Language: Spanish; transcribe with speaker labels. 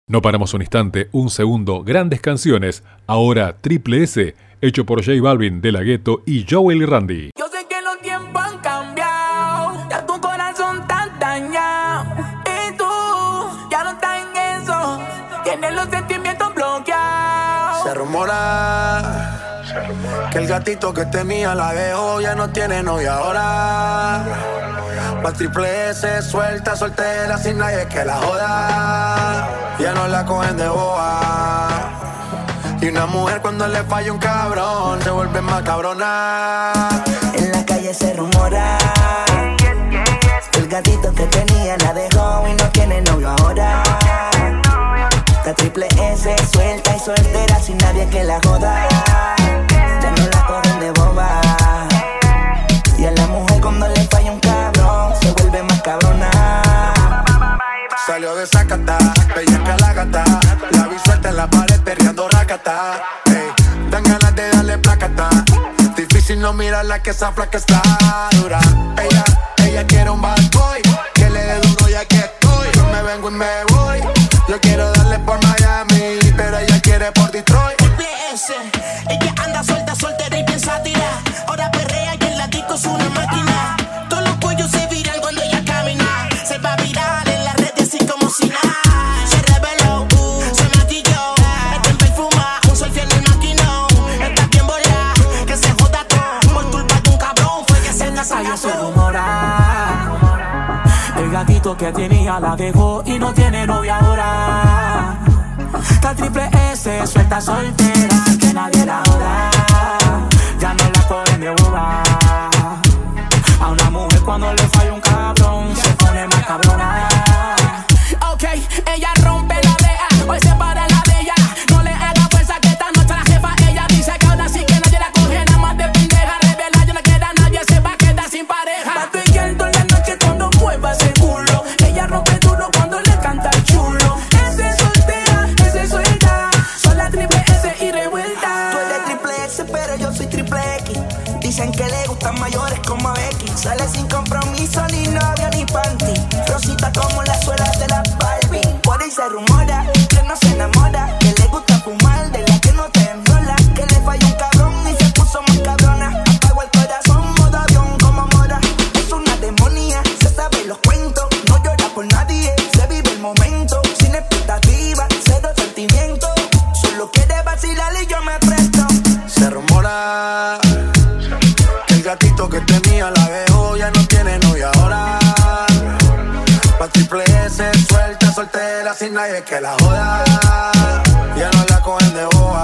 Speaker 1: No paramos un instante, un segundo, grandes canciones. Ahora Triple S, hecho por J Balvin, De La Ghetto y Joel y Randy.
Speaker 2: Yo sé que los tiempos han cambiado, ya tu corazón está dañado. Y tú ya no estás en eso, tienes los sentimientos bloqueados.
Speaker 3: Se rumora que el gatito que tenía la dejó, ya no tiene novia ahora. Pa' Triple S suelta, soltera, sin nadie que la joda. Ya no la cogen de boba. Y una mujer cuando le falla un cabrón se vuelve más cabrona.
Speaker 4: En la calle se rumora el gatito que tenía la dejó y no tiene novio ahora. La Triple S suelta y soltera, sin nadie que la joda. Ya no la cogen de boba. Y a la mujer cuando le falla un cabrón se vuelve más cabrona.
Speaker 3: Salió de Zacatá, bellaca la gata. La vi suelta en la pared perreando racata. Ey, dan ganas de darle placata. Difícil no mirarla que esa flaca está dura. Ella quiere un bad boy que le dé duro ya que estoy. Yo me vengo y me voy. Yo quiero darle por Miami, pero ella quiere por Detroit.
Speaker 4: Triple S, ella anda suelta, soltera y piensa tirar. Ahora perrea y el disco es una máquina. Todos los cuellos se viran cuando ella camina. Se va a virar en las redes así como si nada. Se reveló, se maquilló. Está en perfuma, un selfie en el maquinón. Está bien volada, que se joda todo. Por culpa de un cabrón fue que se
Speaker 2: Calle se rumora el gatito que tenía la dejó y no tiene novia ahora. La Triple S suelta soltera, que nadie la joda. Ya no la cogen de boba. A una mujer cuando le falla un cabrón se pone más cabrona. Ok, ella rompe la reja, hoy se para la de ella. No le haga fuerza que esta noche la jefa ella dice que ahora sí que nadie la coge, nada más de pendeja. Revela, ya no queda nadie, se va a quedar sin pareja. Pato y Kelton la noche cuando mueva ese culo. Ella rompe duro cuando le canta el chulo. Ese es soltera, ese es suelta. Son la Triple S y revuelta.
Speaker 4: Tú eres Triple S, pero yo soy Triple X. Dicen que le gustan mayores como Becky. Sale sin compromiso, ni novio, ni panty. Rosita como la suela de la Barbie. Por ahí se rumora que no se enamora, que le gusta fumar, de la que no te enrola. Que le falló un cabrón y se puso más cabrona. Apagó el corazón, modo avión como mora. Es una demonia, se sabe los cuentos. No llora por nadie, se vive el momento. Sin expectativa, cero sentimiento. Solo quiere vacilar y yo me presto.
Speaker 3: Se rumora que el gatito que tenía la dejó, ya no tiene novia ahora. Pa' Triple S suelta, soltera, sin nadie que la joda. Ya no la cogen de boba.